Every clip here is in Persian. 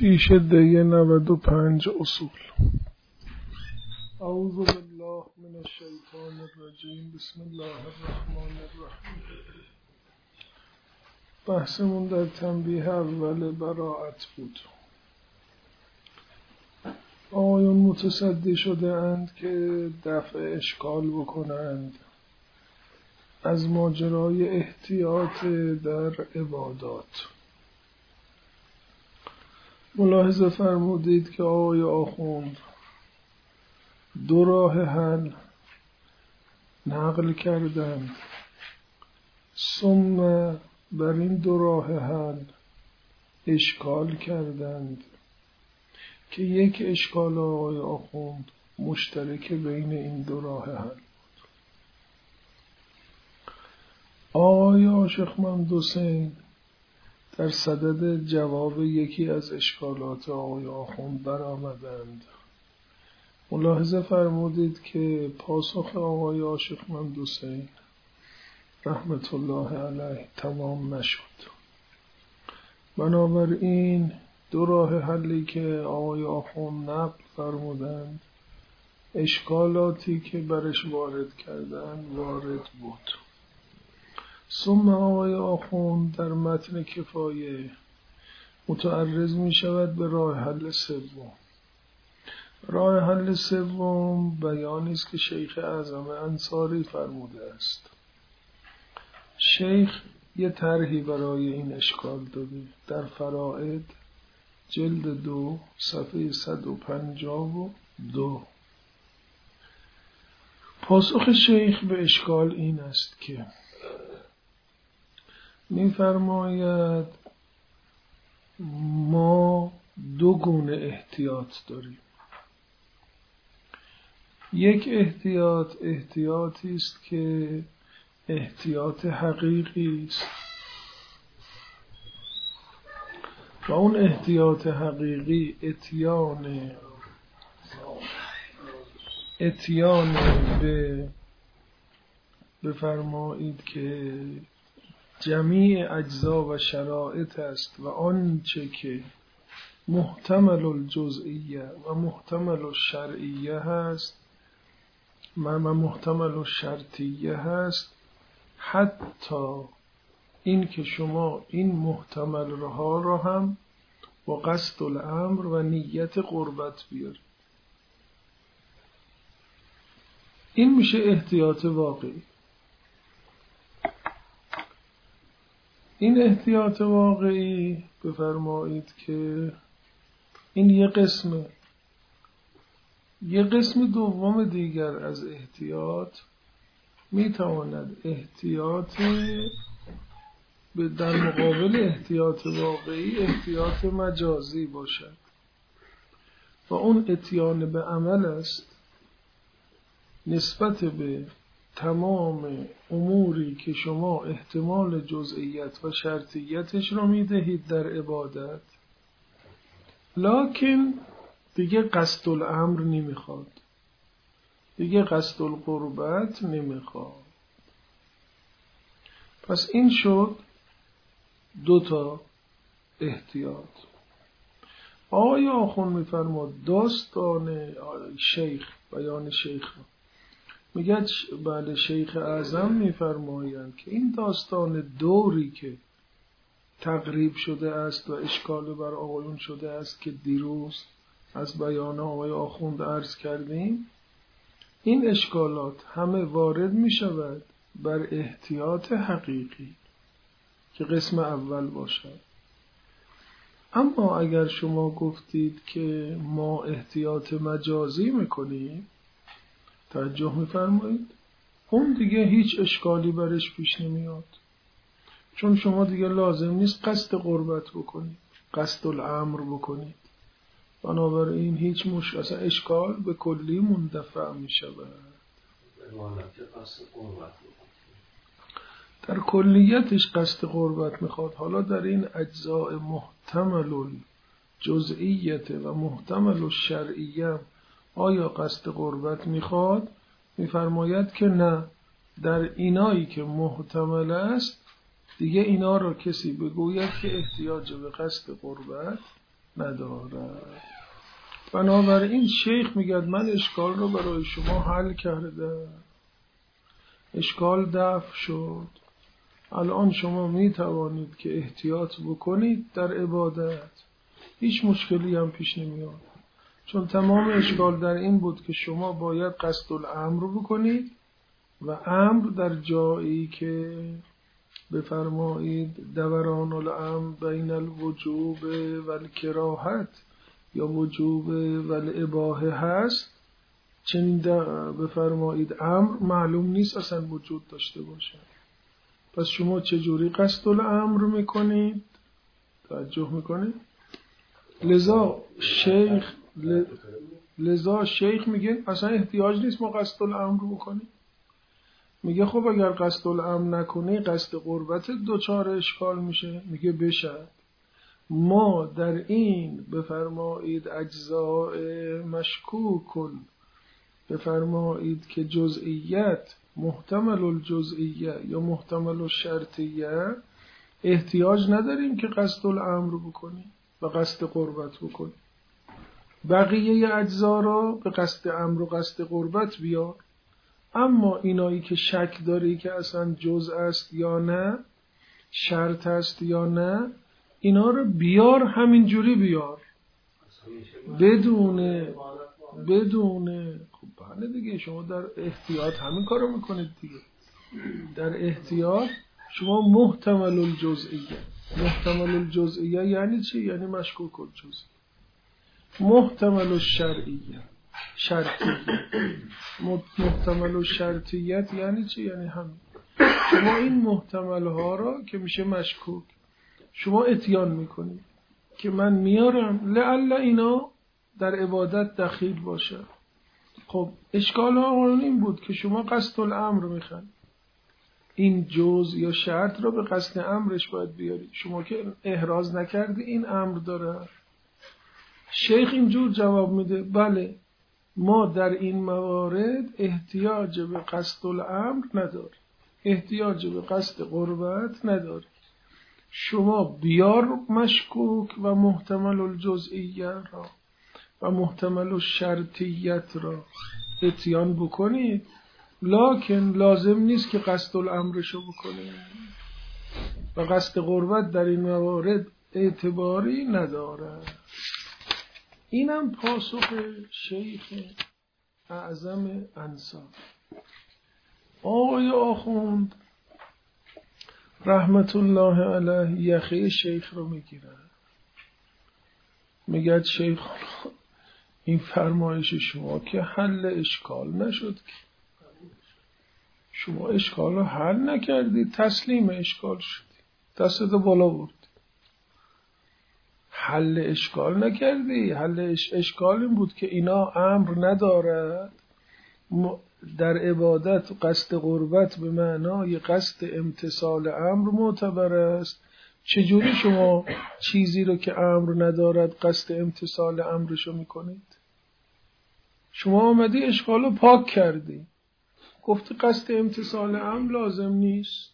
پیش دی 95 اصول. اعوذ بالله من الشیطان الرجیم. بسم الله الرحمن الرحیم. بحثمون در تنبیه اول براءت بود. آقایون متصدی شده اند که دفع اشکال بکنند از ماجرای احتیاط در عبادات. ملاحظه فرمودید که آقای آخوند دو راه حل نقل کردند، ثم بر این دو راه حل اشکال کردند که یک اشکال آقای آخوند مشترک بین این دو راه حل بود. آقای عاشق محمد حسین در صدد جواب یکی از اشکالات آقای آخوند برآمدند. ملاحظه فرمودید که پاسخ آقای عاشق محمد حسین رحمت الله علیه تمام نشد. بنابراین دو راه حلی که آقای آخوند نقل فرمودند، اشکالاتی که برش وارد کردند وارد بود. ثم آقای آخوند در متن کفایه متعرض می شود به راه حل سوم. راه حل سوم بیانی است که شیخ اعظم انصاری فرموده است. شیخ یه طرحی برای این اشکال داده در فرائد جلد 2 صفحه 152. پاسخ شیخ به اشکال این است که می‌فرماید ما دو گونه احتیاط داریم. یک احتیاطی است که احتیاط حقیقی است و اون احتیاط حقیقی اتیان به بفرمایید که جمیع اجزا و شرائط است و آنچه که محتمل الجزئیه و محتمل الشرعیه هست و محتمل الشرطیه هست، حتی این که شما این محتمل را هم با قصد الامر و نیت قربت بیارید. این میشه احتیاط واقعی. این احتیاط واقعی بفرمایید که این یه قسمه. یه قسم دوم دیگر از احتیاط میتواند احتیاط در مقابل احتیاط واقعی احتیاط مجازی باشد و اون اتیان به عمل است نسبت به تمام اموری که شما احتمال جزئیت و شرطیتش رو میدهید در عبادت، لکن دیگه قصد الامر نمیخواد، دیگه قصد القربت نمیخواد. پس این شد دو تا احتیاط. آقای آخوند میفرماد داستان شیخ، بیان شیخ میگه بله شیخ اعظم میفرمایند که این داستان دوری که تقریب شده است و اشکال بر آقایون شده است که دیروز از بیان آقای آخوند عرض کردیم، این اشکالات همه وارد می شود بر احتیاط حقیقی که قسم اول باشد. اما اگر شما گفتید که ما احتیاط مجازی میکنیم، توجه میفرمایید، اون دیگه هیچ اشکالی برش پیش نمیاد، چون شما دیگه لازم نیست قصد قربت بکنید، قصد الامر بکنید. بنابراین هیچ اصلا اشکال به کلی مندفع می شود. در کلیتش قصد قربت میخواد. حالا در این اجزاء محتمل الجزئیت و محتمل الشرعیه آیا قصد قربت میخواد؟ میفرماید که نه، در اینایی که محتمل است دیگه اینا را کسی بگوید که احتیاج به قصد قربت ندارد. بنابراین شیخ میگه من اشکال رو برای شما حل کرده، اشکال دفع شد، الان شما می توانید که احتیاط بکنید در عبادت، هیچ مشکلی هم پیش نمیاد، چون تمام اشکال در این بود که شما باید قصد الامر رو بکنید و امر در جایی که بفرمایید دوران الامر بین الوجوب و الکراهت یا وجوب و الاباحه هست، چنین بفرمایید امر معلوم نیست اصلا وجود داشته باشه. پس شما چجوری قصد الامر میکنید؟ توجه میکنید؟ لذا شیخ میگه اصلا احتیاج نیست ما قصد الامر بکنیم. میگه خب اگر قصد الامر نکنی قصد قربت دوچار اشکال میشه. میگه بشد ما در این بفرمایید اجزاء مشکوک بفرمایید که جزئیت محتمل الجزئیه یا محتمل الشرطیه احتیاج نداریم که قصد الامر بکنیم و قصد قربت بکنیم. بقیه اجزا را به قصد امر و قصد قربت بیار، اما اینایی که شک داری که اصلا جزء است یا نه، شرط است یا نه، اینا رو بیار، همینجوری بیار بدون خب بله دیگه، شما در احتیاط همین کارو میکنید دیگه. در احتیاط شما محتمل الجزئیه یعنی چی؟ یعنی مشکوک الجزئیه. محتمل الشرعیه شرطیه. محتمل الشرطیت یعنی چی؟ یعنی همین. شما این محتمل ها را که میشه مشکوک شما اتیان میکنید که من میارم لعل اینا در عبادت دخیل باشه. خب اشکال ها این بود که شما قصد الامر میخواید، این جزء یا شرط را به قصد امرش باید بیاری. شما که احراز نکردی این امر داره. شیخ اینجور جواب میده بله ما در این موارد احتیاج به قصد الامر نداریم، احتیاج به قصد قربت نداریم. شما بیار مشکوک و محتمل الجزئیه را و محتمل الشرطیت را اتیان بکنید، لکن لازم نیست که قصد الامرشو بکنید و قصد قربت در این موارد اعتباری نداره. اینم پاسخ شیخ اعظم انصار. آقای آخوند رحمت الله علیه یخه شیخ رو میگیره، میگه شیخ این فرمایش شما که حل اشکال نشد، شما اشکال رو حل نکردی، تسلیم اشکال شدی، دستت بالا بردی، حل اشکال نکردی. حل اشکال این بود که اینا امر ندارد، در عبادت قصد قربت به معنای قصد امتثال امر معتبر است. چجوری شما چیزی رو که امر ندارد قصد امتثال امرشو میکنید؟ شما آمدی اشکال رو پاک کردی، گفتی قصد امتثال امر لازم نیست.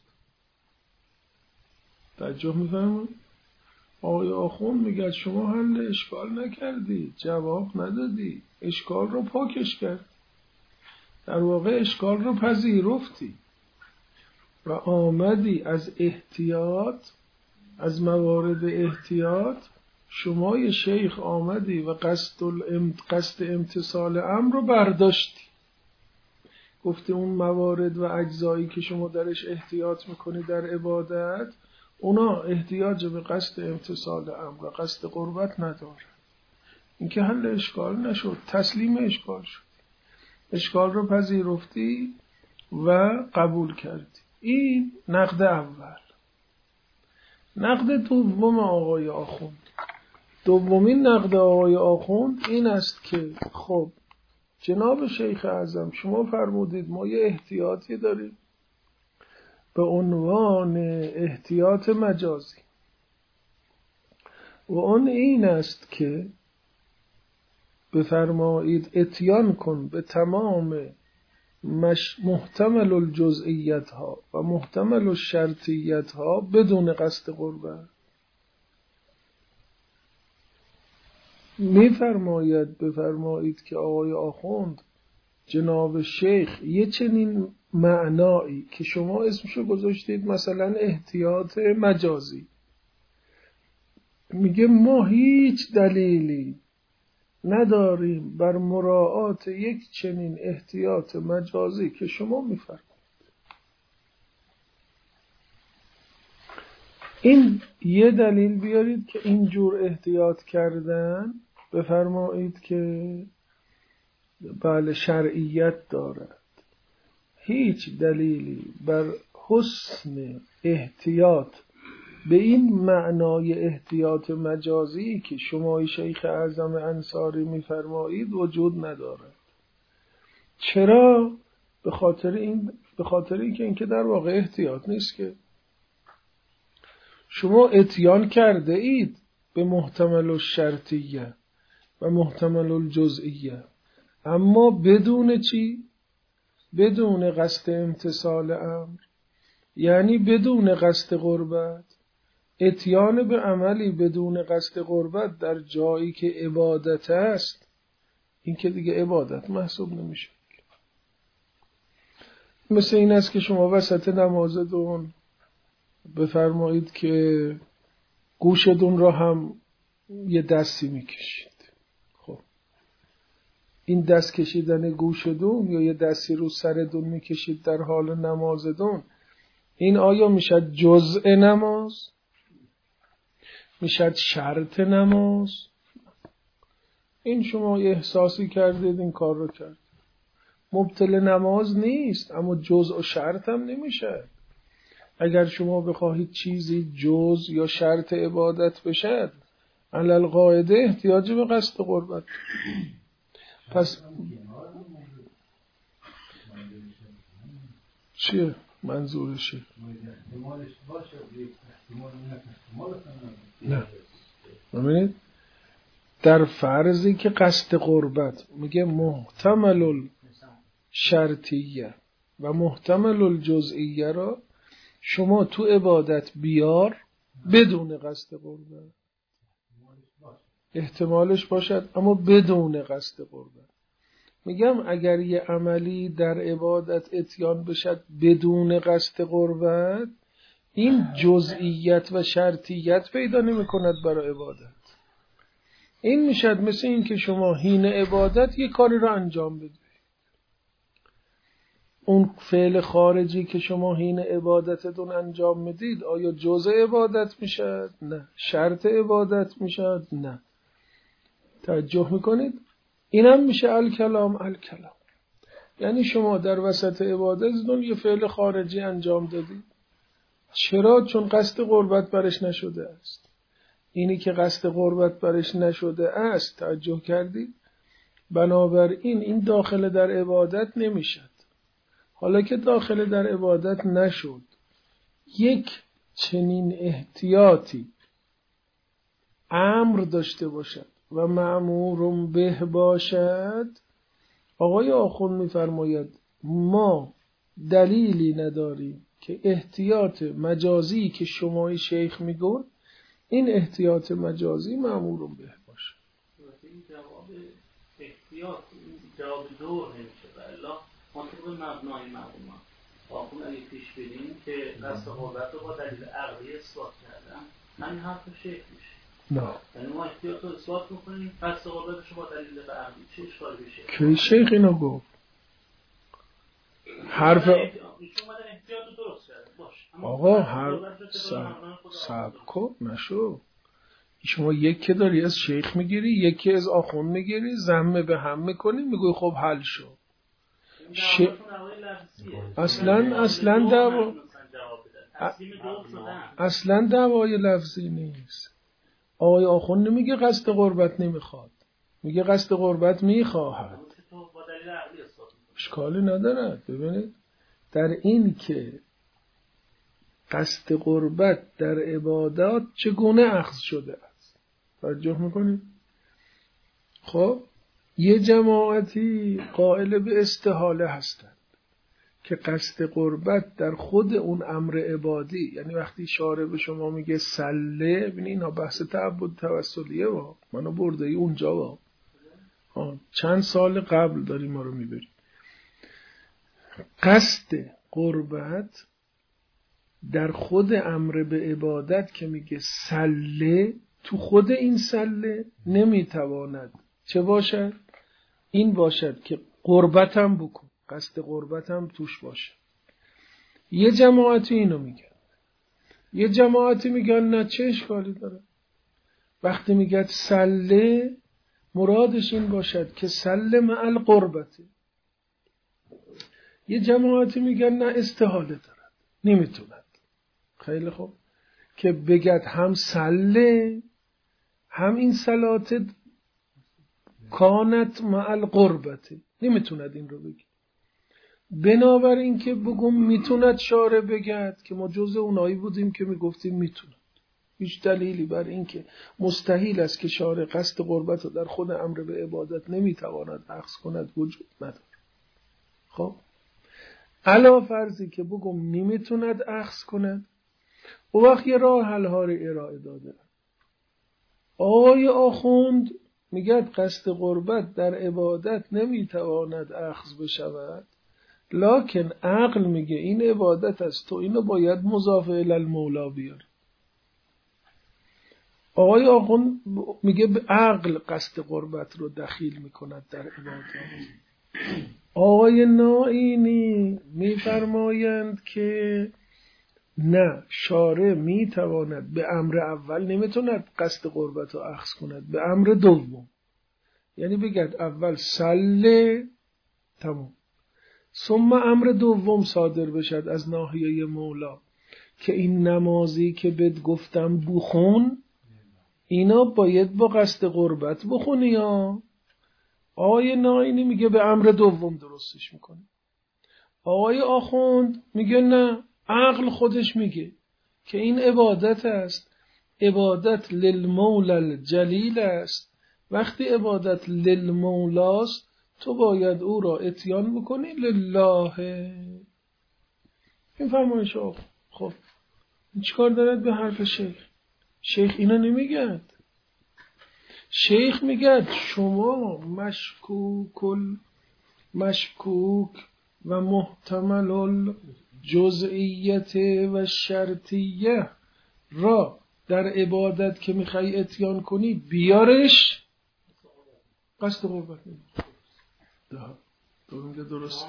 توجه میفرمایید؟ آقای آخوند میگه شما حل اشکال نکردی، جواب ندادی، اشکال رو پاکش کرد، در واقع اشکال رو پذیرفتی و آمدی از احتیاط، از موارد احتیاط شما شیخ آمدی و قصد امتثال امر رو برداشتی. گفتی اون موارد و اجزایی که شما درش احتیاط میکنی در عبادت، اونا احتیاج به قصد امتثال امر و قصد قربت نداره. این که حل اشکال نشد، تسلیم اشکال شد، اشکال رو پذیرفتی و قبول کردی. این نقد اول. نقد دوم آقای آخوند، دومین نقد آقای آخوند این است که خب جناب شیخ اعظم شما فرمودید ما یه احتیاطی داریم به عنوان احتیاط مجازی و اون این است که بفرمایید اتیان کن به تمام محتمل الجزئیت ها و محتمل الشرطیت ها بدون قصد قربت. میفرماید بفرمایید که آقای آخوند جناب شیخ یه چنین معنایی که شما اسمشو گذاشتید مثلا احتیاط مجازی، میگه ما هیچ دلیلی نداریم بر مراعات یک چنین احتیاط مجازی که شما میفرمایید. این یه دلیل بیارید که اینجور احتیاط کردن بفرمایید که بله شرعیت دارد. هیچ دلیلی بر حسن احتیاط به این معنای احتیاط مجازی که شما شیخ اعظم انصاری میفرمایید وجود ندارد. چرا؟ به خاطر اینکه در واقع احتیاط نیست که شما اتیان کرده اید به محتمل الشرطیه و محتمل الجزئیه، اما بدون چی؟ بدون قصد امتثال امر، یعنی بدون قصد قربت. اتیان به عملی بدون قصد قربت در جایی که عبادت است، این که دیگه عبادت محسوب نمیشه. مثل این است که شما وسط نمازتون بفرمایید که گوشتون را هم یه دستی میکشید. خب این دست کشیدن گوشتون یا یه دستی رو سرتون میکشید در حال نمازتون، این آیا میشد جزء نماز؟ میشد شرط نماز؟ این شما احساسی کردید این کار رو کرد، مبطل نماز نیست، اما جزء و شرط هم نمیشه. اگر شما بخواهید چیزی جزء یا شرط عبادت بشد، علل قاعده احتیاج به قصد قربت. پس چیه منظورشه؟ نه ببینید در فرضی که قصد قربت میگه محتمل الشرطیه و محتمل الجزئیه را شما تو عبادت بیار بدون قصد قربت، احتمالش باشد اما بدون قصد قربت. میگم اگر یه عملی در عبادت اتیان بشد بدون قصد قربت، این جزئیت و شرطیت پیدا نمی کند برای عبادت. این میشد مثل این که شما حین عبادت یه کاری رو انجام بدید، اون فعل خارجی که شما حین عبادتتون انجام میدید آیا جزء عبادت میشد؟ نه. شرط عبادت میشد؟ نه. توجه میکنید؟ اینم میشه الکلام. یعنی شما در وسط عبادتتون یه فعل خارجی انجام دادید. چرا؟ چون قصد قربت برش نشده است. اینی که قصد قربت برش نشده است، توجه کردید؟ بنابراین این داخل در عبادت نمیشد. حالا که داخل در عبادت نشد، یک چنین احتیاطی امر داشته باشد و مأمور به باشد، آقای آخوند می‌فرماید ما دلیلی نداریم که احتیاط مجازی که شمای شیخ میگن این احتیاط مجازی مأمور به باشه. این جواب احتیاط جواب دور نمیشه. والله منطقه مبنای معلومات آخوند اگه پیش بریم که قصد قربت رو با دلیل عقلی اثبات کردن، همین حرف شیخ میشه. نه یعنی ما احتیاط رو اثبات میکنیم، قصد قربتش با دلیل عقلی چه اشکالی بشه؟ که شیخ اینو گفت حرف احتیاط رو درست کرده باش. آقا حرف صبر کن نشو. شما یکی داری از شیخ میگیری، یکی از آخوند میگیری، ضمه به هم میکنی، میگوی خب حل شد. اصلا دعوای لفظی نیست. آقای آخوند نمیگه قصد قربت نمیخواد، میگه قصد قربت میخواهد. اشکالی نداره. ببینید در این که قصد قربت در عبادات چگونه اخذ شده است توجه میکنید؟ خب یه جماعتی قائل به استحاله هستند، که قصد قربت در خود اون امر عبادی، یعنی وقتی شارع به شما میگه سله، ببین اینا بحث تعبد توسلیه وا، منو برده ای اونجا وا، چند سال قبل داری ما رو میبری. قصد قربت در خود امر به عبادت که میگه سله، تو خود این سله نمیتواند چه باشد؟ این باشد که قربتم بکن، قصد قربتم توش باشه. یه جماعتی اینو میگن، یه جماعتی میگن نه چه اشکالی داره. وقتی میگه سله مرادش این باشد که سله مع القربته. یه جماعتی میگن نه استحاله دارد، نمیتوند. خیلی خوب، که بگد هم سله هم این صلات کانت مع القربته، نمیتوند این رو بگی. بنابراین که بگم میتوند شارع بگد که ما جز اونایی بودیم که میگفتیم میتوند. هیچ دلیلی بر این که مستحیل است که شارع قصد قربت رو در خود امر به عبادت نمیتواند اخذ کند وجود نداره. خب علا فرضی که بگم نمیتوند اخذ کند، او وقت یه راه حل ها رو ارائه داده. آقای آخوند میگه قصد قربت در عبادت نمیتواند اخذ بشود، لکن عقل میگه این عبادت است، تو اینو باید مضاف الی المولا بیاری. آقای آخوند میگه به عقل قصد قربت رو دخیل میکند در عبادت. آقای نائینی میفرمایند که نه، شارع میتواند به امر اول نمیتواند قصد قربت رو اخذ کند، به امر دوم، یعنی بگد اول سله تمام، ثم امر دوم صادر بشد از ناحیه مولا که این نمازی که بهت گفتم بخون، اینا باید با قصد قربت بخونی. یا آقای نائینی میگه به امر دوم درستش میکنه. آقای آخوند میگه نه، عقل خودش میگه که این عبادت است، عبادت للمولا الجلیل است. وقتی عبادت للمولاست تو باید او را اتیان بکنی لله. این فرمایش آقا. خب این چیکار دارد به حرف شیخ؟ شیخ اینا نمیگد. شیخ میگد شما مشکوک و محتمل الجزئیت و شرطیه را در عبادت که میخوای اتیان کنی بیارش قصد قربت میگه درست.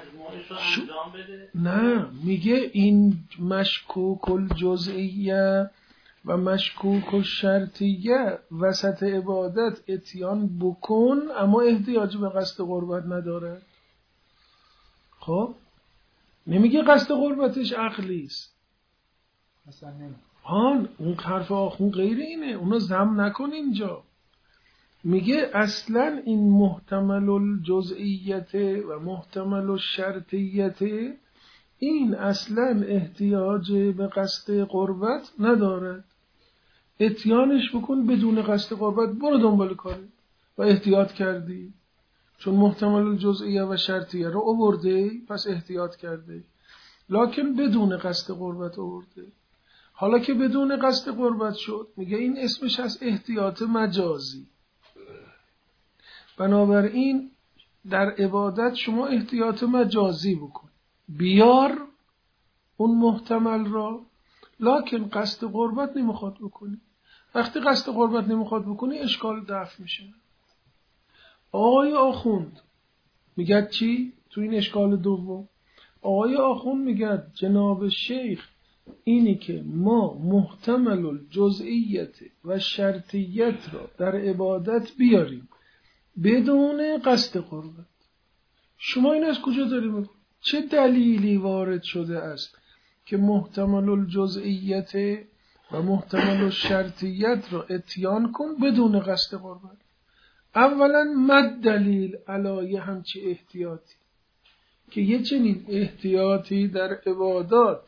نه، میگه این مشکوک الجزئیه و مشکوک الشرطیه وسط عبادت اتیان بکن، اما احتیاج به قصد قربت نداره. خب نمیگه قصد قربتش عقلی است اصلا. اون حرف آخون غیر اینه، اونو ضم نکن اینجا. میگه اصلا این محتمل الجزئیت و محتمل الشرطیت این اصلا احتیاج به قصد قربت نداره. اتیانش بکن بدون قصد قربت، برو دنبال کاری و احتیاط کردی چون محتمل الجزئیه و شرطیه رو آورده، پس احتیاط کرده، لکن بدون قصد قربت آورده. حالا که بدون قصد قربت شد، میگه این اسمش از احتیاط مجازی. بنابراین در عبادت شما احتیاط مجازی بکن، بیار اون محتمل را، لکن قصد قربت نمیخواد بکنی. وقتی قصد قربت نمیخواد بکنی اشکال دفع میشه. آقای آخوند میگه چی؟ تو این اشکال دوم آقای آخوند میگه جناب شیخ اینی که ما محتمل الجزئیت و شرطیت را در عبادت بیاریم بدون قصد قربت. شما این از کجا داری میکنی؟ چه دلیلی وارد شده است که محتمل الجزئیت و محتمل الشرطیت را اتیان کن بدون قصد قربت؟ اولا مد دلیل علایه همچی احتیاطی که یه چنین احتیاطی در عبادات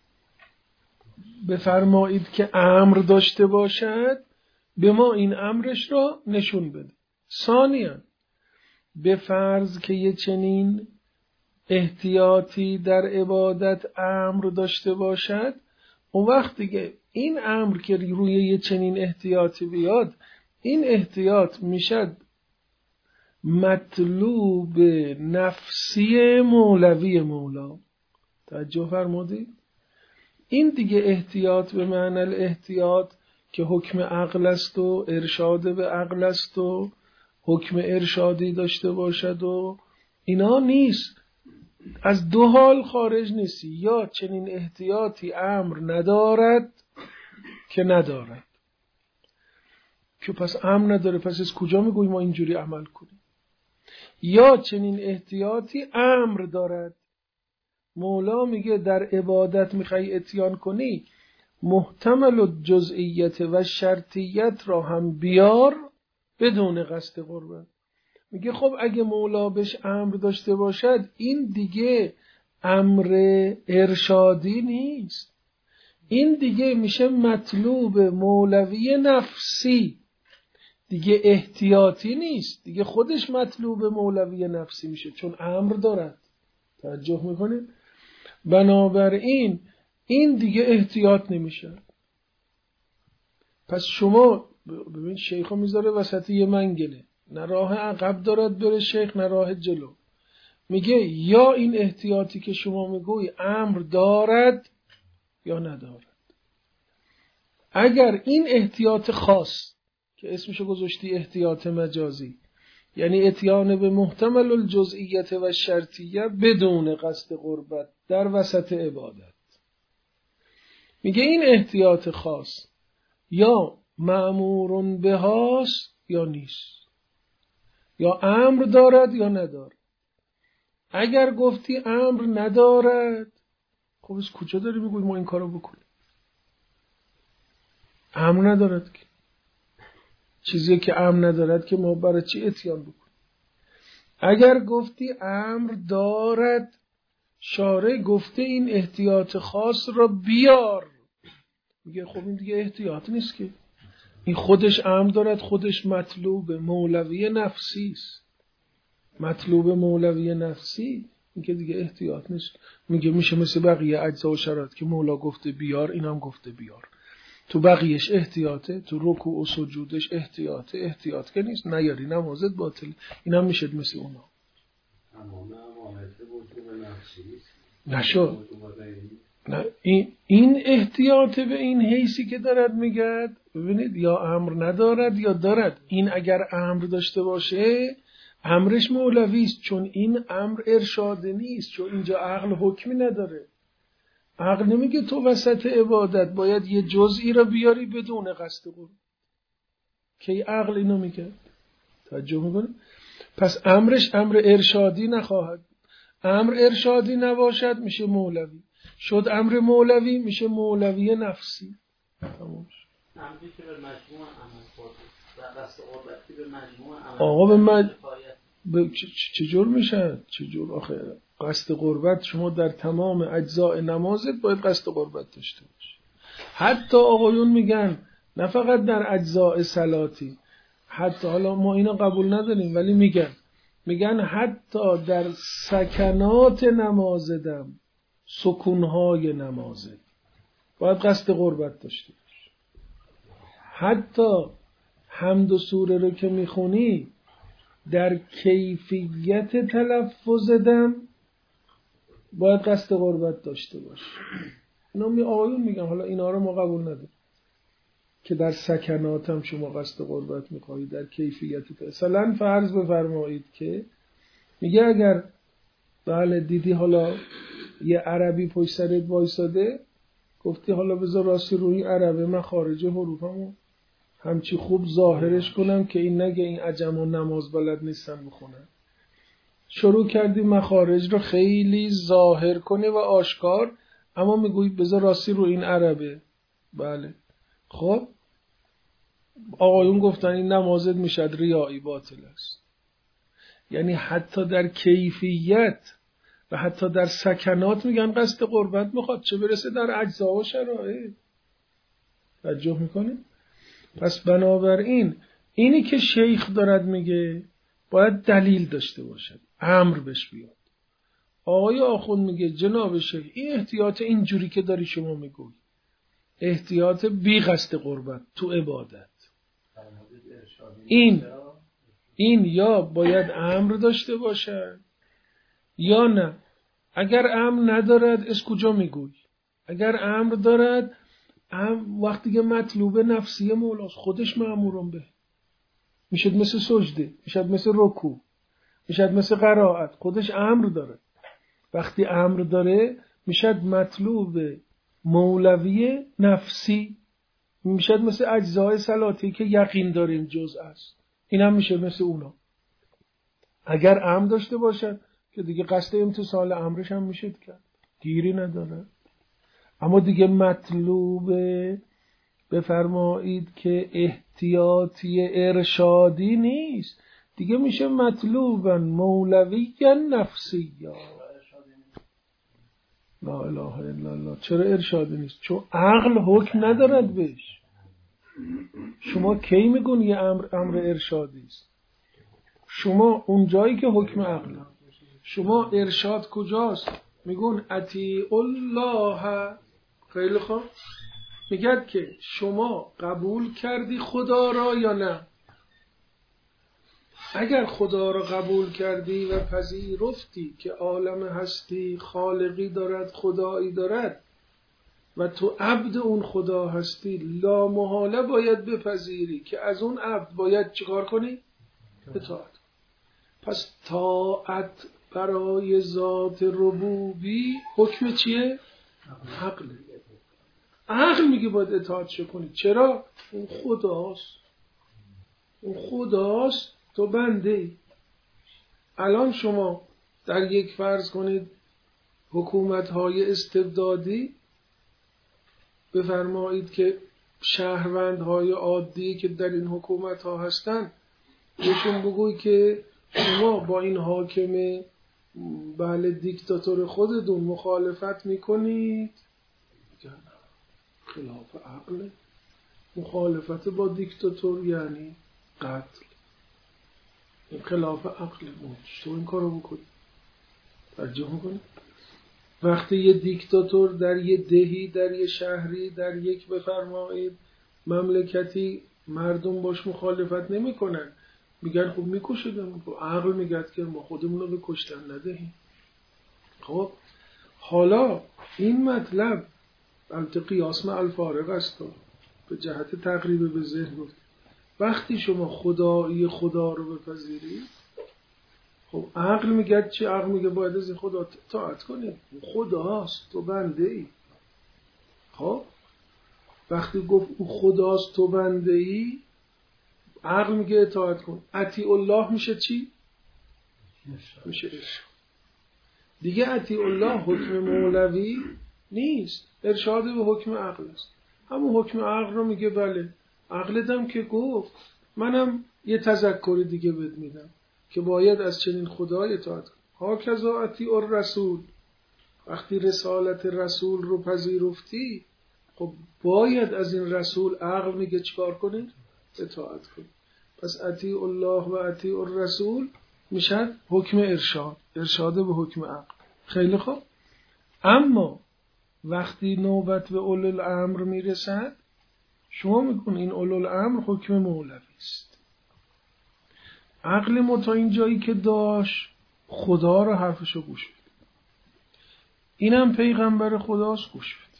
بفرمایید که امر داشته باشد، به ما این امرش را نشون بده. ثانیاً به فرض که یه چنین احتیاطی در عبادت امر داشته باشد، اون وقت دیگه این امر که روی یه چنین احتیاطی بیاد، این احتیاط میشد مطلوب نفسی مولوی مولا. توجه فرمودید؟ این دیگه احتیاط به معنی الاحتیاط که حکم عقل است و ارشاد به عقل است و حکم ارشادی داشته باشد و اینا نیست. از دو حال خارج نیستی، یا چنین احتیاطی امر ندارد که ندارد، که پس امر نداره، پس از کجا میگوی ما اینجوری عمل کنیم؟ یا چنین احتیاطی امر دارد. مولا میگه در عبادت میخوای اتیان کنی، محتمل الجزئیت و شرطیت را هم بیار بدون قصد قربت. میگه خب اگه مولا بهش امر داشته باشد، این دیگه امر ارشادی نیست، این دیگه میشه مطلوب مولوی نفسی، دیگه احتیاطی نیست، دیگه خودش مطلوب مولوی نفسی میشه چون امر دارد. توجه میکنید؟ بنابراین این دیگه احتیاط نمیشه. پس شما ببین شیخو میذاره وسط یه منگله، نه راه عقب دارد بره شیخ نه راه جلو. میگه یا این احتیاطی که شما میگوی امر دارد یا ندارد. اگر این احتیاط خاص که اسمشو گذاشتی احتیاط مجازی، یعنی اتیان به محتمل الجزئیت و شرطیه بدون قصد قربت در وسط عبادت، میگه این احتیاط خاص یا مأمور بهاست یا نیست، یا امر دارد یا ندارد. اگر گفتی امر ندارد، خب از کجا داری میگوی ما این کارو بکنیم؟ امر ندارد که، چیزی که امر ندارد که ما برای چی اتیان بکنیم؟ اگر گفتی امر دارد، شارع گفته این احتیاط خاص را بیار. میگه خب این دیگه احتیاط نیست که، این خودش امر دارد، خودش مطلوب مولوی نفسی است. مطلوب مولوی نفسی این که دیگه احتیاط نیست. میگه میشه مثل بقیه اجزا و شرایط که مولا گفته بیار، اینم گفته بیار. تو بقیهش احتیاطه، تو رکوع و سجودش احتیاطه، احتیاط که نیست نیاری نمازت باطل. اینم میشه مثل اونا. نشد. نه این احتیاط به این حیثی که دارد میگد، ببینید یا امر ندارد یا دارد. این اگر امر داشته باشه امرش مولوی است، چون این امر ارشاد نیست، چون اینجا عقل حکمی نداره. عقل نمیگه تو وسط عبادت باید یه جزئی را بیاری بدون قصد قرب، که عقل اینو میگه. توجه میکنه؟ پس امرش امر ارشادی نخواهد. امر ارشادی نباشد میشه مولوی. شد امر مولوی میشه مولوی نفسی. تمام شد. امری که به مجموع عمل خورده و قصد قربت که به مجموع عمل آقا چجور میشه؟ چجور آخه قصد قربت شما در تمام اجزاء نمازت باید قصد قربت داشته باشی. حتی آقایون میگن نه فقط در اجزاء صلاتی، حتی حالا ما اینا قبول نداریم ولی میگن حتی در سکنات نمازدم، سکونهای نمازت باید قصد قربت داشته باشی. حتی حمد و سوره رو که میخونی در کیفیت تلفظ دم باید قصد قربت داشته باشی. اینا آقایون میگن، حالا اینا رو ما قبول نداریم که در سکنات هم شما قصد قربت میخواهید در کیفیت. مثلا فرض بفرمایید که میگه اگر بله دیدی حالا یه عربی پشت سرت وایساده، گفتی حالا بذار راستی روی عربه من خارج حروفمو همچی خوب ظاهرش کنم که این نگه این عجم و نماز بلد نیستن بخونن. شروع کردی مخارج رو خیلی ظاهر کنه و آشکار، اما میگویی بذار راستی رو این عربه. بله خب آقایون گفتن این نمازت میشد ریایی، باطل است. یعنی حتی در کیفیت و حتی در سکنات میگن قصد قربت میخواد، چه برسه در اجزا و شرایط. توجه میکنه؟ پس بنابراین اینی که شیخ دارد میگه باید دلیل داشته باشد، امر بهش بیاد. آقای آخوند میگه جناب شیخ این احتیاط اینجوری که داری شما میگوی احتیاط بی قصد قربت تو عبادت، این یا باید امر داشته باشد یا نه. اگر امر ندارد از کجا میگوی؟ اگر امر دارد وقتی که مطلوب نفسی مولاست خودش مأمورم به، میشد مثل سجده، میشد مثل رکوع، میشد مثل قرائت، خودش امر داره. وقتی امر داره میشد مطلوب مولوی نفسی، میشد مثل اجزای صلاتی که یقین داریم جزء است، این هم میشه مثل اونا. اگر امر داشته باشد که دیگه قصد امتصال امرش هم میشد کرد، گیری نداره. اما دیگه مطلوب بفرمایید که احتیاطی ارشادی نیست، دیگه میشه مطلوبا مولوی نفسی. لا اله الا الله. چرا ارشادی نیست؟ چون عقل حکم ندارد بهش. شما کی میگون یه امر ارشادی است؟ شما اون جایی که حکم عقل، شما ارشاد کجاست؟ میگون اطیع الله. خیلی خوب، میگد که شما قبول کردی خدا را یا نه؟ اگر خدا را قبول کردی و پذیرفتی که عالم هستی خالقی دارد خدایی دارد و تو عبد اون خدا هستی، لا محاله باید بپذیری که از اون عبد باید چیکار کنی؟ اطاعت. پس طاعت برای ذات ربوبی حکم چیه؟ عقله. عقل میگه باید اطاعتش کنی. چرا؟ اون خداست، اون خداست، تو بنده ای. الان شما در یک فرض کنید حکومت‌های استبدادی بفرمایید که شهروندهای عادی که در این حکومت‌ها هستن بهشون بگوی که شما با این حاکم بله دیکتاتور خودتون مخالفت میکنید، خلاف عقل. مخالفت با دیکتاتور یعنی قتل، این خلاف عقل. تو این کارو بکنی، توجه میکنی؟ وقتی یه دیکتاتور در یه دهی، در یه شهری، در یک بفرمایید مملکتی مردم باش مخالفت نمیکنن، میگن خب میکشیدم. عقل میگه که ما خودمون رو به کشتن ندهیم. خب حالا این مطلب البته قیاس مع الفارق است، به جهت تقریب به ذهن گفت. وقتی شما خدایی خدا رو بپذیری، خب عقل میگه چی؟ عقل میگه باید از خدا اطاعت کنی، خداست، تو بنده ای. خب وقتی گفت او خداست تو بنده ای، عقل میگه اطاعت کن. اطیع الله میشه چی؟ میشه ارشاد. دیگه اطیع الله حکم مولوی نیست، ارشاد به حکم عقل است. همون حکم عقل رو میگه بله، عقلتم که گفت منم یه تذکر دیگه بهت میدم که باید از چنین خدای اطاعت کن. هاکذا اطیع الرسول. وقتی رسالت رسول رو پذیرفتی، خب باید از این رسول، عقل میگه چیکار کنید؟ اطاعت کنید. پس اطیع الله و اطیع الرسول میشد حکم ارشاد، ارشاد به حکم عقل. خیلی خوب. اما وقتی نوبت به اولو الامر میرسد، شما میگون این اولو الامر حکم مولوی است. عقل ما تا این جایی که داشت خدا رو حرفشو گوش بده، اینم پیغمبر خداست، گوش بده.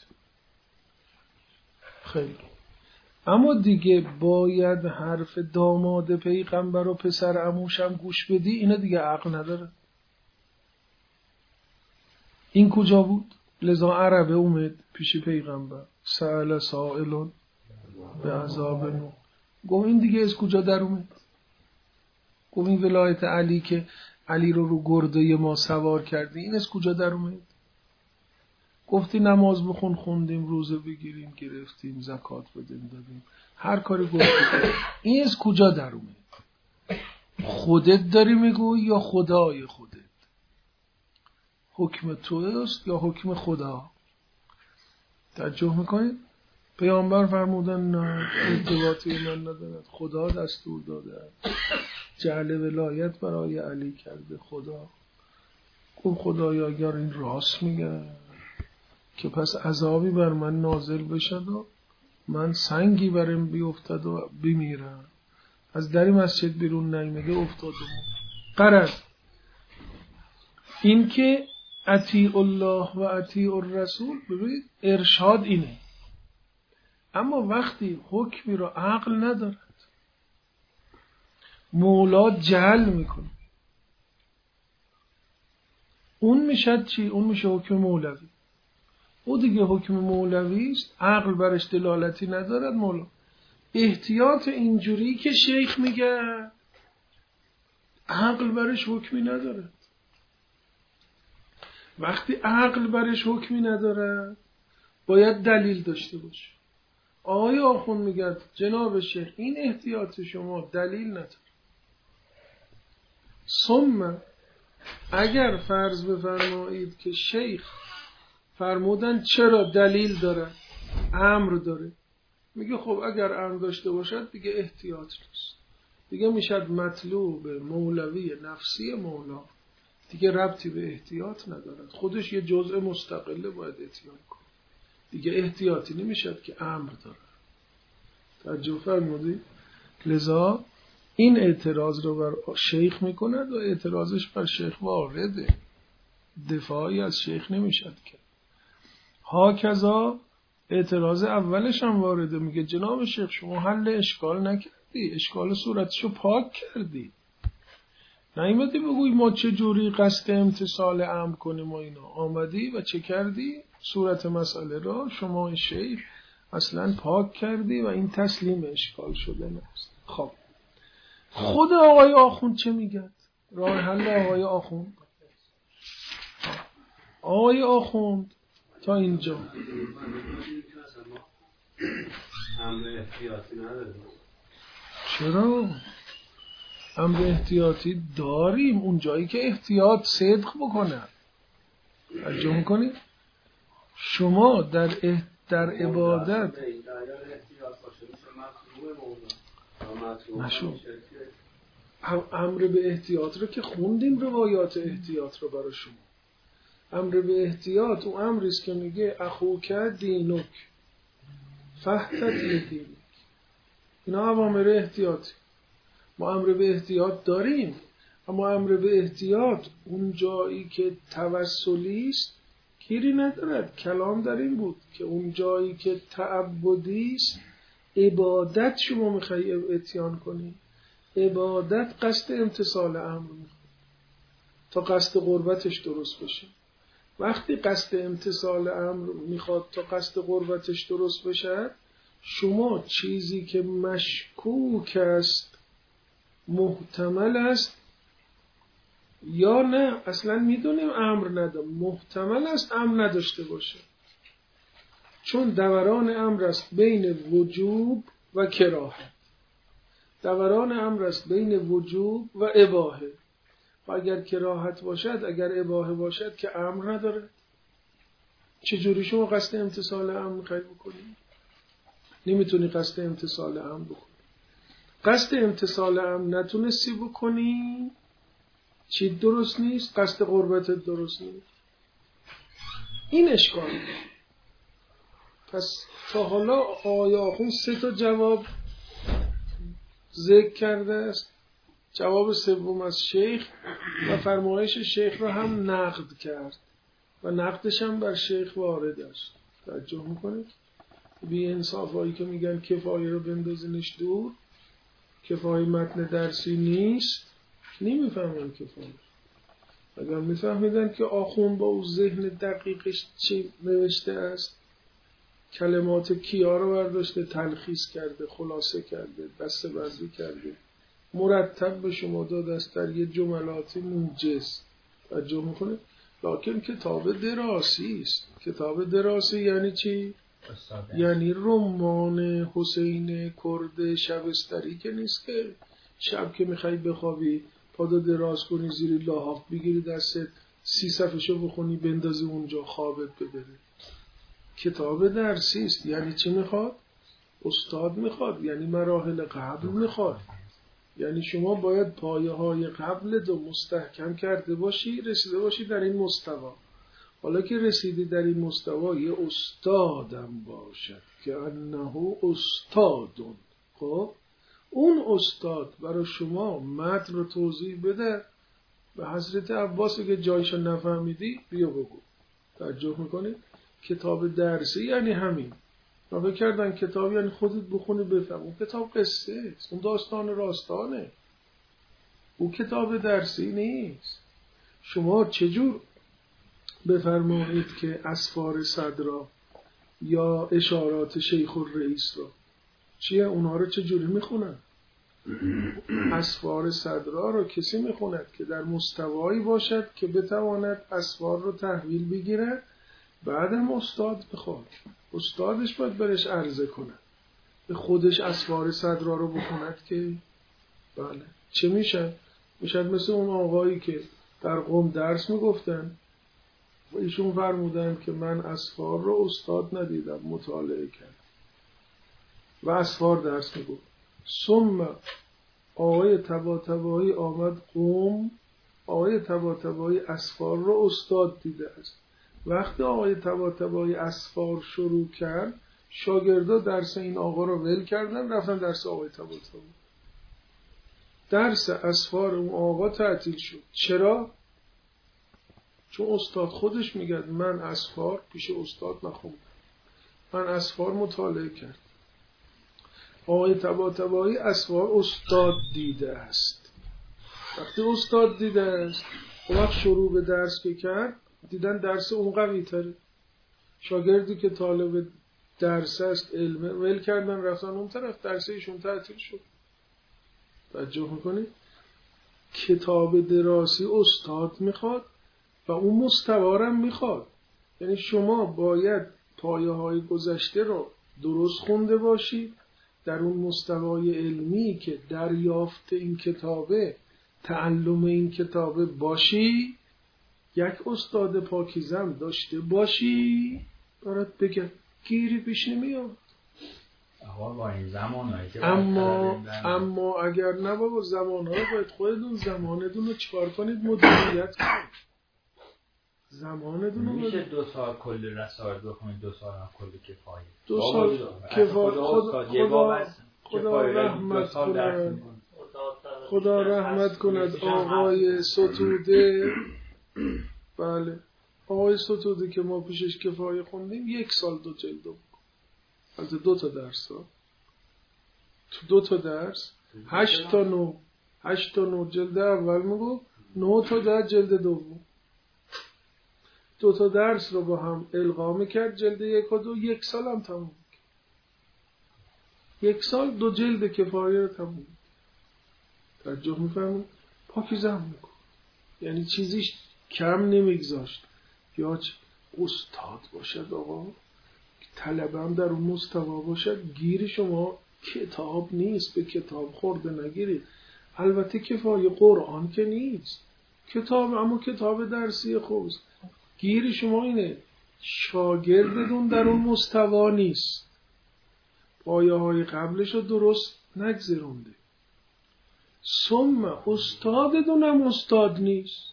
خیلی. اما دیگه باید حرف داماد پیغمبر و پسر عموشم گوش بدی، اینا دیگه عقل نداره. این کجا بود؟ لذا عربه اومد پیش پیغمبر، سأل سائلون به عذاب نو. گفت این دیگه از کجا در اومد؟ گفت این ولایت علی که علی رو گرده ما سوار کردی، این از کجا در اومد؟ گفتی نماز بخون خوندیم، روزه بگیریم گرفتیم، زکات بدیم دادیم، هر کاری گفتی. این از کجا در اومد؟ خودت داری میگوی یا خدای خودت؟ حکم توست یا حکم خدا؟ توجه میکنید؟ پیامبر فرمودن نه، ارتباطی من ندارد، خدا دستور داده، جعل ولایت برای علی کرده خدا. او خدایا اگر این راست میگه که پس عذابی بر من نازل بشد و من سنگی برم بیفتد و بمیرم، از در مسجد بیرون نیامده افتادم. غرض این که اطیع الله و اطیع الرسول، ببینید ارشاد اینه، اما وقتی حکمی را عقل ندارد مولا جهل میکنه، اون میشه چی؟ اون میشه حکم مولوی. او دیگه حکم مولوی است، عقل برش دلالتی ندارد مولا. احتیاط اینجوری که شیخ میگه عقل برش حکمی ندارد. وقتی عقل برش حکمی ندارد باید دلیل داشته باشه. آقای آخوند میگه جناب شیخ این احتیاط شما دلیل نداره. ثم اگر فرض بفرمایید که شیخ فرمودن چرا دلیل داره، امر داره، میگه خب اگر امر داشته باشد دیگه احتیاط نیست، دیگه میشد مطلوب مولوی نفسی مولا، دیگه ربطی به احتیاط ندارد، خودش یه جزء مستقله باید احتیاط کنه، دیگه احتیاطی نمیشد که امر داره. توجه فرمودید؟ لذا این اعتراض رو بر شیخ میکند و اعتراضش بر شیخ وارده، دفاعی از شیخ نمیشد که. هاکذا اعتراض اولش هم وارده، میگه جناب شیخ شما حل اشکال نکردی، اشکال صورتشو پاک کردی، نیامدی بگوی ما چه جوری قصد امتثال امر کنیم و اینا، آمدی و چه کردی؟ صورت مسئله را شما شیخ اصلا پاک کردی و این تسلیم اشکال شده نیست. خب خود آقای آخوند چه میگه؟ راه حل آقای آخوند، آقای آخوند تا اینجا امر احتیاطی نداریم. چرا؟ امر احتیاطی داریم اون جایی که احتیاط صدق بکنه. توجه میکنید؟ شما در عبادت نشو امر به احتیاط رو که خوندیم، روایات احتیاط رو برای شما. امر به احتیاط اون امریست که میگه اخوک دینک فحتت لدینک، اینا اوامر احتیاطی. ما امر به احتیاط داریم، اما امر به احتیاط اون جایی که توسلی است گیری ندارد. کلام در این بود که اون جایی که تعبدی است، عبادت شما میخوایی اتیان کنی، عبادت قصد امتثال امر میخواد تا قصد قربتش درست بشه. وقتی قصد امتثال امر میخواد تا قصد قربتش درست بشه، شما چیزی که مشکوک است، محتمل است یا نه اصلا میدونیم امر نداره، محتمل است امر نداشته باشه، چون دوران امر است بین وجوب و کراهت، دوران امر است بین وجوب و اباحه، و اگر کراهت باشد، اگر اباحه باشد که امر نداره. چجوری شما قصد امتثال امر میخوای بکنی؟ نمیتونی قصد امتثال امر بکنی. قصد امتثال امر نتونستی بکنی، چی درست نیست؟ قصد قربتت درست نیست. این اشکال. پس تا حالا آقای آخوند 3 جواب ذکر کرده است. جواب سوم از شیخ و فرمایش شیخ را هم نقد کرد و نقدش هم بر شیخ وارد است. توجه میکنید؟ بی انصافایی که میگن کفایه رو بندازینش دور، کفایه متن درسی نیست، نمیفهمن کفایه. اگر میفهمیدن که آخوند با اون ذهن دقیقش چی نوشته است، کلمات کیا رو برداشته تلخیص کرده، خلاصه کرده، دسته بندی کرده، مرتب به شما داده است در یه جملاتی موجز. توجه میکنه؟ لکن کتاب دراسی است. کتاب دراسی یعنی چی؟ یعنی رمان حسین کرد شبستری که نیست که شب که میخوای بخوابی پادو دراز کنی زیر لحاف بگیری دستت 30 صفحه‌شو بخونی بندازی اونجا خوابت ببره. کتاب درسی است. یعنی چی میخواد؟ استاد میخواد، یعنی مراحل قبل میخواد. یعنی شما باید پایه های قبل رو مستحکم کرده باشی، رسیده باشی در این مستوا. حالا که رسیدی در این مستوا، یه استادم باشد که انه استادون. خب اون استاد برای شما متن رو توضیح بده. به حضرت عباس که جایشو نفهمیدی بیا بگو. توجه میکنید؟ کتاب درسی یعنی همین. ما فکر کردن کتاب یعنی خودت بخونی بفهم. اون کتاب قصه است، اون داستان راستانه، اون کتاب درسی نیست. شما چجور بفرمایید که اسفار صدرا یا اشارات شیخ الرئیس رو چیه؟ اونها رو چجوری میخونن؟ اسفار صدرا رو کسی میخوند که در مستوایی باشد که بتواند اسفار رو تحویل بگیره. بعدم استاد بخواد، استادش باید برش عرضه کنه. به خودش اسفار صدرا رو بخوند که بله چه میشه؟ میشه مثل اون آقایی که در قم درس میگفتن و ایشون فرمودن که من اسفار رو استاد ندیدم، مطالعه کرد و اسفار درس میگفت. ثم آقای طباطبایی آمد قم، آقای طباطبایی اسفار رو استاد دیده است. وقتی آقای طباطبایی اسفار شروع کرد، شاگردا درس این آقا رو ول کردن رفتن درس آقای طباطبایی. درس اسفار اون آقا تعطیل شد. چرا؟ چون استاد خودش میگه من اسفار پیش استاد نخوندم، من اسفار مطالعه کرد. آقای طباطبایی اسفار استاد دیده است. وقتی استاد دیده است وقت شروع به درس که کرد دیدن درس اون قوی تره. شاگردی که طالب درس است علم ول کردن رفتن اون طرف، درس ایشون تعطیل شد. توجه میکنید؟ کتاب دراسی استاد میخواد و اون مستوارم میخواد. یعنی شما باید پایه های گذشته رو درست خونده باشید، در اون مستوای علمی که دریافت این کتابه، تعلم این کتابه باشی، یک استاد پاکیزم داشته باشی، برات بگم گیری پیش نمیاد. اما اگر نه بابا، زمانها رو باید خودتون زمانتون رو چکار کنید، مدیریت کنید. زمانتون رو میشه 2 سال کل رسائل بخونید، 2 سال هم کل کفایه. 2 سال کفایه. خدا رحمت کند، خدا رحمت کند آقای ستوده. بله آقای ستوده که ما پیشش کفایه خوندیم 1 سال 2 جلد بود. از 2 تا درس ها، تو 2 تا درس 8 تا 9 8 تا 9 جلد اول میگو، 9 تا 10 جلد دوم. 2 تا درس رو با هم القا میکرد، جلد 1 و 2 1 سال هم تموم کرد. 1 سال 2 جلد کفایه رو تموم. توجه میفهمون؟ پاکیزه میکن، یعنی چیزیش کم نمیگذاشت. یا استاد باشد آقا، طلبه هم در اون مستوا باشد. گیر شما کتاب نیست، به کتاب خورده نگیرید. البته کفایه قرآن که نیست، کتاب اما کتاب درسی خوبست. گیر شما اینه شاگردتون در اون مستوا نیست، پایه های قبلش رو درست نگذرونده. ثم استادتون هم استاد نیست.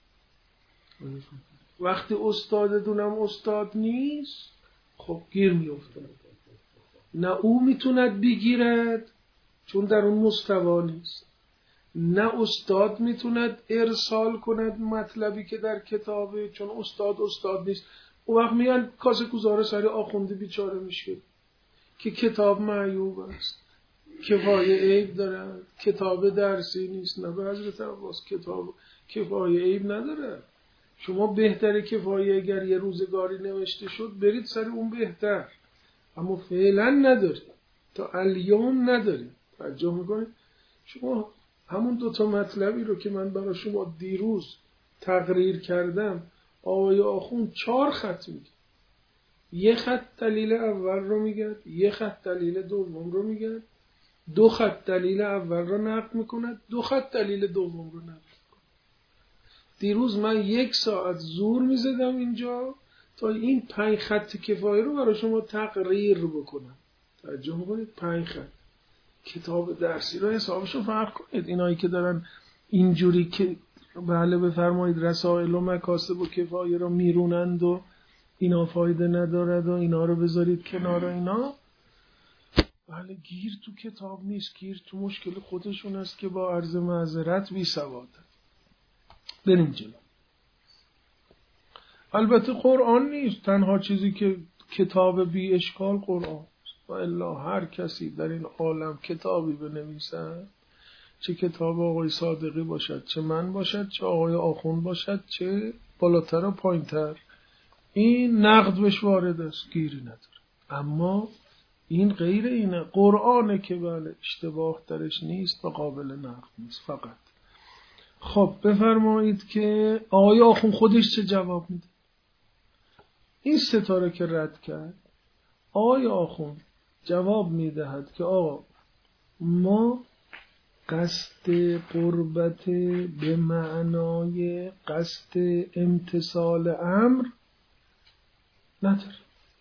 وقتی استادتون هم استاد نیست خب گیر میفته. نه او میتوند بگیرد چون در اون مستوا نیست، نه استاد میتوند ارسال کند مطلبی که در کتابه چون استاد نیست. اون وقت میان کاسه کوزاره سر آخونده بیچاره میشه که کتاب معیوب است، کفایه عیب دارد، کتاب درسی نیست. نه به حضرت عباس کتاب کفایه عیب نداره. شما بهتره کفایه اگر یه روزگاری نوشته شد برید سر اون بهتر، اما فعلا نداری، تا الیوم نداری. توجه میکنید؟ شما همون 2 تا مطلبی رو که من برای شما دیروز تقریر کردم آقای آخوند 4 خط میگه. 1 خط دلیل اول رو میگه، 1 خط دلیل دوم رو میگه، 2 خط دلیل اول رو نقل میکنه، 2 خط دلیل دوم رو نقل میکنه. دیروز من 1 ساعت زور میزدم اینجا تا این 5 خط کفایه رو برای شما تقریر بکنم. توجه میکنید؟ 5 خط کتاب درسی رو حسابشو فرق کنید. اینایی که دارن اینجوری که بله بفرمایید رسائل و مکاسب و کفایه رو میرونند و اینا فایده ندارد و اینا رو بذارید کنار، اینا بله گیر تو کتاب نیست، گیر تو مشکل خودشون است که با عرض معذرت بی سواده. بریم جلو. البته قرآن نیست تنها چیزی که کتاب بی اشکال قرآن است، و الا هر کسی در این عالم کتابی بنویسد، چه کتاب آقای صادقی باشد، چه من باشد، چه آقای آخوند باشد، چه بالاتر و پایینتر، این نقد بهش وارد است، گیری نداره. اما این غیر اینه، قرآنه که بله اشتباه درش نیست و قابل نقد نیست فقط. خب بفرمایید که آقای آخوند خودش چه جواب میده. این ستاره که رد کرد، آقای آخوند جواب میدهد که آقا ما قصد قربت به معنای قصد امتثال امر نداره.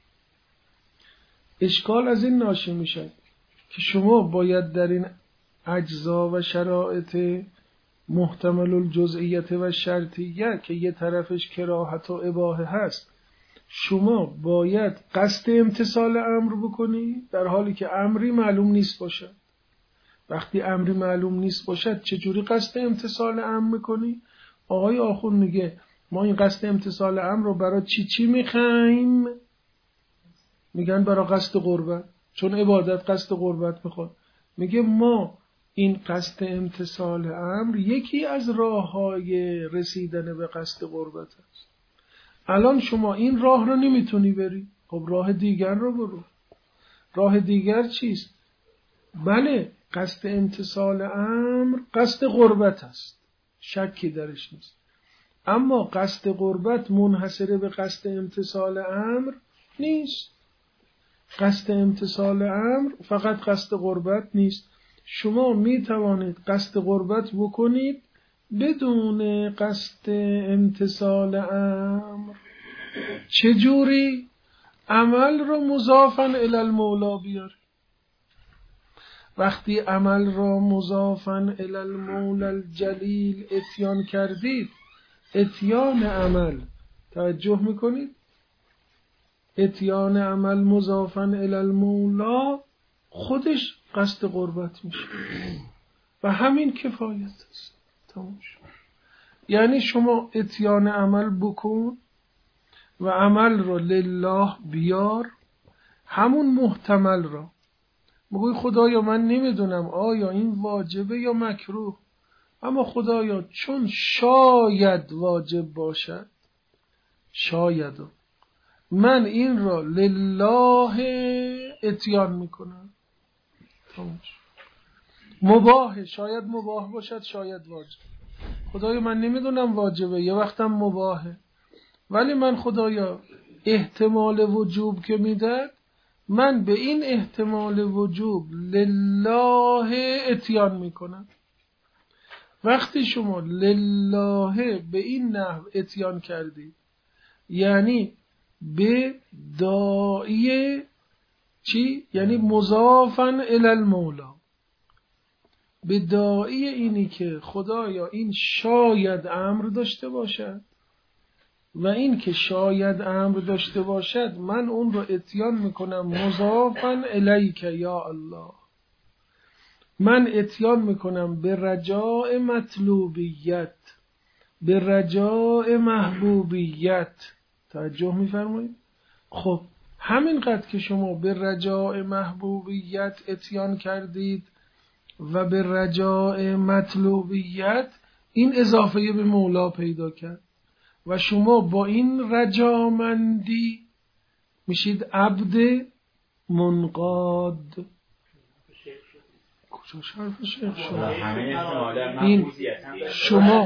اشکال از این ناشی میشه که شما باید در این اجزا و شرایط محتمل الجزئیت و شرطیه که یه طرفش کراهت و اباحه هست، شما باید قصد امتثال امر بکنی در حالی که امری معلوم نیست باشد. وقتی امری معلوم نیست باشد چجوری قصد امتثال امر میکنی؟ آقای آخوند میگه ما این قصد امتثال امر رو برای چی میخوایم؟ میگن برای قصد قربت، چون عبادت قصد قربت میخواد. میگه ما این قصد امتثال امر یکی از راههای رسیدن به قصد قربت است. الان شما این راه رو نمیتونی بری، خب راه دیگر رو برو. راه دیگر چیست؟ بله قصد امتثال امر قصد قربت است، شکی درش نیست، اما قصد قربت منحصر به قصد امتثال امر نیست. قصد امتثال امر فقط قصد قربت نیست. شما می توانید قصد قربت بکنید بدون قصد امتثال امر. چجوری؟ عمل رو مضافاً الی المولا بیاری. وقتی عمل را مضافاً الی المولا الجلیل اتیان کردید، اتیان عمل، توجه میکنید؟ اتیان عمل مضافاً الی المولا خودش قصد قربت میشه و همین کفایت است. تمام شد. یعنی شما اتیان عمل بکن و عمل را لله بیار، همون محتمل را بگوی خدایا من نمیدونم آیا این واجبه یا مکروه، اما خدایا چون شاید واجب باشد، شاید من این را لله اتیان میکنم. مباح، شاید مباح باشد، شاید واجب. خدایا من نمیدونم واجبه، یه وقتم مباحه، ولی من خدایا احتمال وجوب که میداد، من به این احتمال وجوب لله اتیان میکنم. وقتی شما لله به این نحو اتیان کردید، یعنی به داعی چی؟ یعنی مضافاً الی المولا، به داعی اینی که خدایا این شاید امر داشته باشد و این که شاید امر داشته باشد من اون رو اتیان میکنم مضافاً الیک یا الله. من اتیان میکنم به رجاء مطلوبیت، به رجاء محبوبیت. توجه میفرمایید؟ خب همینقدر که شما به رجاء محبوبیت اتیان کردید و به رجاء مطلوبیت، این اضافه به مولا پیدا کرد و شما با این رجامندی میشید عبد منقاد. کجا شرف شیخ شد؟ این شما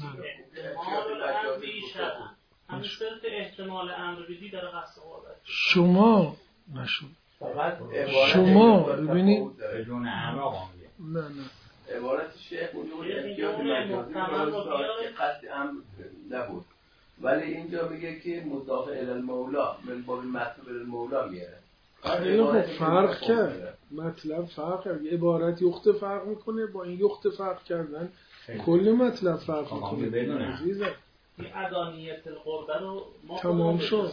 شما نشد، شما ببینید بدون امر آقا نه عبارت شیخ اونجا احتیاط مجازی قصد امر نبود، ولی اینجا میگه که مضاف الی المولا من باب مطلوب الی المولا میاره. خب فرق کرد، مطلب فرق کرد، عبارت یخت فرق میکنه، با این یخت فرق کردن کل مطلب فرق میکنه. عزیزم این ادانیت القربه رو ما تمام شد.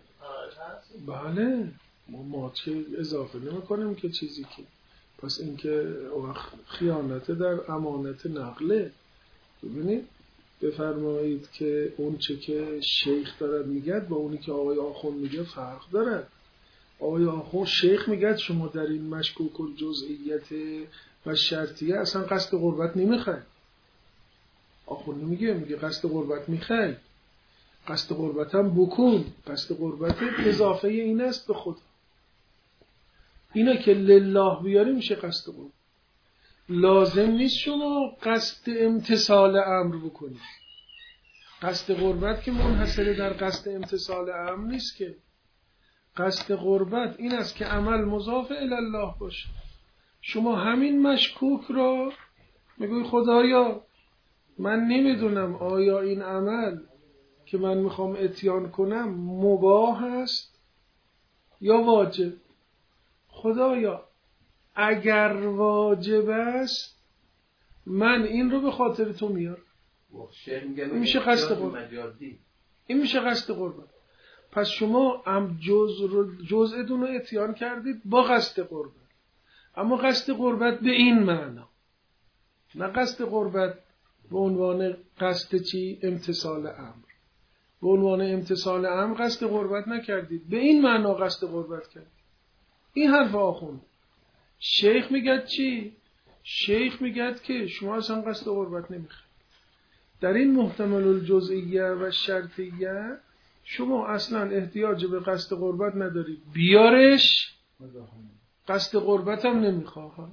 بله ما چه اضافه نمی کنیم که چیزی که پس اینکه خیانت در امانت نقله. ببینید بفرمایید که اون چه که شیخ دارد میگه با اونی که آقای آخوند میگه فرق دارد. آقای آخوند شیخ میگه شما در این مشکوک الجزئیت و شرطیه اصلا قصد قربت نمیخوای. آخوند میگه قصد قربت میخوای، قصد قربت هم بکن، قصد قربت اضافه این است به خدا. اینا که لله بیاری میشه قصد قربت. لازم نیست شما قصد امتثال امر بکنید. قصد قربت که منحصر در قصد امتثال امر نیست که. قصد قربت این است که عمل مضاف الی الله باشه. شما همین مشکوک را میگوی خدایا من نمیدونم آیا این عمل که من میخوام اتیان کنم مباح است یا واجب. خدایا اگر واجب است من این رو به خاطر تو میارم. این میشه قصد قربت. این میشه قصد قربت. پس شما هم جزء رو اتیان کردید با قصد قربت، اما قصد قربت به این معنا، نه قصد قربت به عنوان قصد چی؟ امتثال امر. به عنوان امتثال امر قصد قربت نکردید، به این معنا قصد قربت کردید. این حرف آخوند. شیخ میگه چی؟ شیخ میگه که شما اصلا قصد قربت نمیخواید. در این محتمل الجزئیه و شرطیه شما اصلا احتیاج به قصد قربت ندارید، بیارش قصد قربت هم نمیخواه.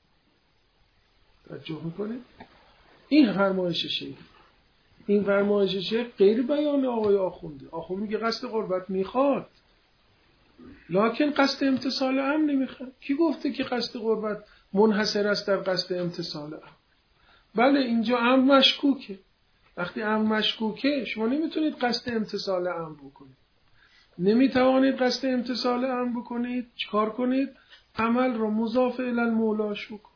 توجه میکنید؟ این فرمایش شیخ. این فرمایش شیخ غیر بیان آقای آخونده. آخوند میگه قصد قربت میخواد لکن قصد امتثال امر نمیخواد. کی گفته که قصد قربت منحصر است در قصد امتثال امر؟ بله اینجا امر مشکوکه. وقتی امر مشکوکه شما نمیتونید قصد امتثال امر بکنید. نمیتوانید قصد امتثال امر بکنید. چیکار کنید؟ عمل رو مضاف الی المولاش بکن.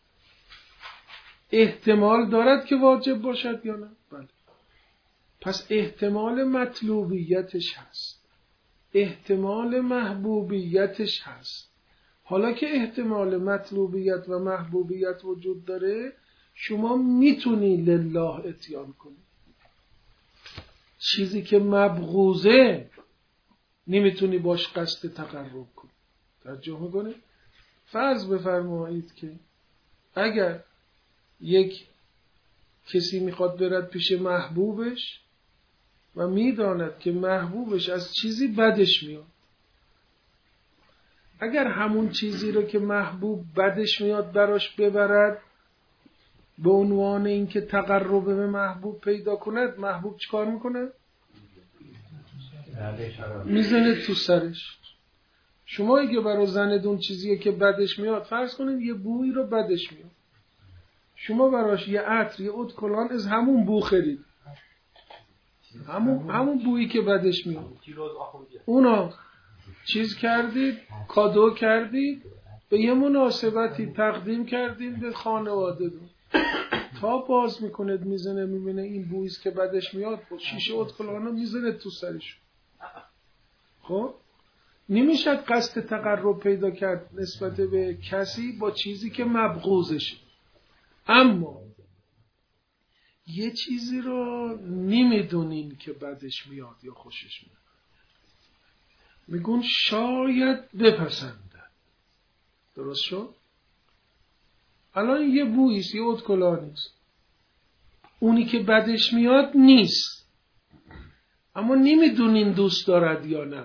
احتمال دارد که واجب باشد یا نه؟ بله. پس احتمال مطلوبیتش هست، احتمال محبوبیتش هست. حالا که احتمال مطلوبیت و محبوبیت وجود داره شما میتونی لله اتیان کنی. چیزی که مبغوضه نمیتونی باش قصد تقرب کنی. توجه میکنه؟ فرض بفرمایید که اگر یک کسی میخواد برد پیش محبوبش و میداند که محبوبش از چیزی بدش میاد، اگر همون چیزی رو که محبوب بدش میاد براش ببرد به عنوان اینکه تقرب به محبوب پیدا کند، محبوب چیکار میکنه؟ میزنه تو سرش. شما اگه برای زندون چیزیه که بدش میاد، فرض کنید یه بویی رو بدش میاد، شما براش یه عطر یه اود کلان از همون بو خرید، همون بویی که بدش میاد، اونا چیز کردید، کادو کردید، به یه مناسبتی تقدیم کردید به خانواده دون. تا باز میکنید میزنه میبینه این بوییست که بدش میاد، شیشه اود کلانو میزنه تو سرش. خب نمیشه قصد تقرب پیدا کرد نسبت به کسی با چیزی که مبغوضشه. اما یه چیزی رو نمیدونین که بدش میاد یا خوشش میاد، میگون شاید بپسندن. درست شد؟ الان یه بوییست، یه ادکلانیست، اونی که بدش میاد نیست، اما نمیدونین دوست دارد یا نه.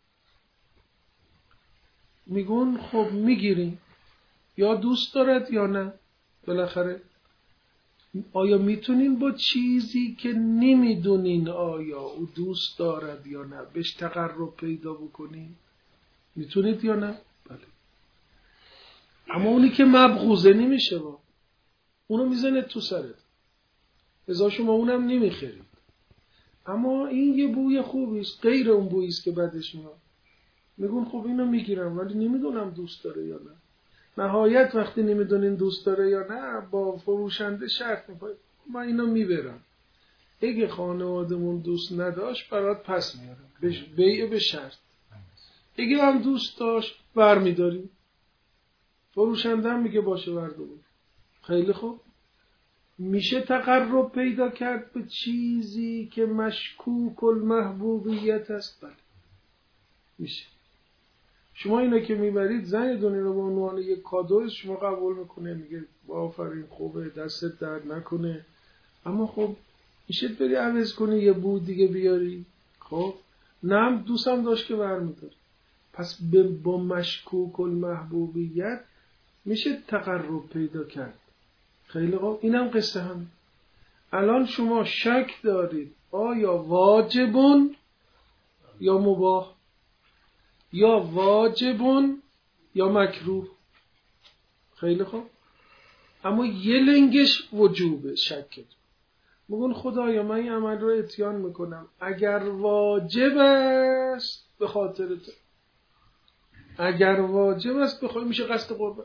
میگون خب میگیرین، یا دوست دارد یا نه. بالاخره آیا میتونین با چیزی که نمیدونین آیا او دوست دارد یا نه بهش تقرب پیدا بکنین؟ میتونید یا نه؟ بله. اما اونی که مبغوضه نمیشه با اونو میزنه تو سرت، ازا شما اونم نمیخرید. اما این یه بوی خوبیست غیر اون بوییست که بدش میاد. میگون خب اینو میگیرم ولی نمیدونم دوست داره یا نه. نهایت وقتی نمیدونین دوست داره یا نه با فروشنده شرط میکنید من اینو میبرم، اگه خانوادمون دوست نداشت برات پس میارم، بیع به شرط. اگه هم دوست داشت برمیداریم. فروشنده هم میگه باشه برداریم. خیلی خوب. میشه تقرب پیدا کرد به چیزی که مشکوک المحبوبیت است؟ بله میشه. شما اینا که میبرید زنتون رو به عنوان یک کادو شما قبول میکنه، میگه آفرین خوبه دستت درد نکنه، اما خب میشه بری عوض کنی یه بود دیگه بیاری؟ خب نه دوستم داشت که برمیداری. پس با مشکوک المحبوبیت میشه تقرب پیدا کرد. خیلی خوب. اینم قصه هم. الان شما شک دارید آیا واجبون یا مباح، یا واجبون یا مکروه. خیلی خوب. اما یه لنگش وجوبه شکت. بگون خدایا من این عمل رو اتیان میکنم، اگر واجب است به خاطر تو، اگر واجب است بخوای میشه قصد قربت.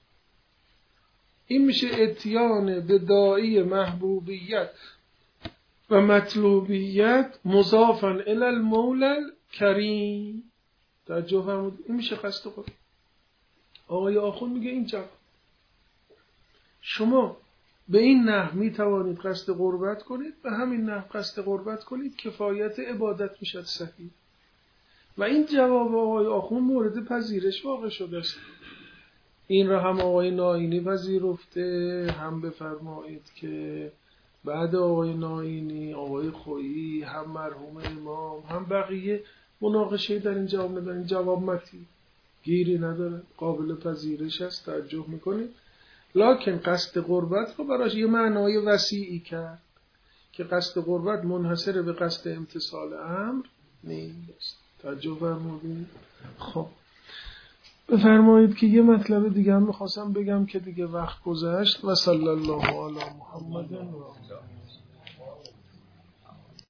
این میشه اتیان به داعی محبوبیت و مطلوبیت مضافا الی المولا الکریم. توجه فرمود. این میشه قصد قربت. آقای آخوند میگه این جواب شما به این نحو می توانید قصد قربت کنید، به همین نحو قصد قربت کنید، کفایت عبادت میشد صحیح. و این جواب آقای آخوند مورد پذیرش واقع شده است. این را هم آقای نائینی پذیرفته، هم بفرمایید که بعد آقای نائینی آقای خویی هم مرحوم امام هم بقیه مناقشه در این جواب ندارن. این جواب متی گیری نداره، قابل پذیرش است، توجه میکنید. لکن قصد قربت رو براش یه معنای وسیعی کرد که قصد قربت منحصر به قصد امتثال امر نیست. توجه فرمودید. خب بفرمایید که یه مطلب دیگه هم میخواستم بگم که دیگه وقت گذشت. و صلی الله علی محمد و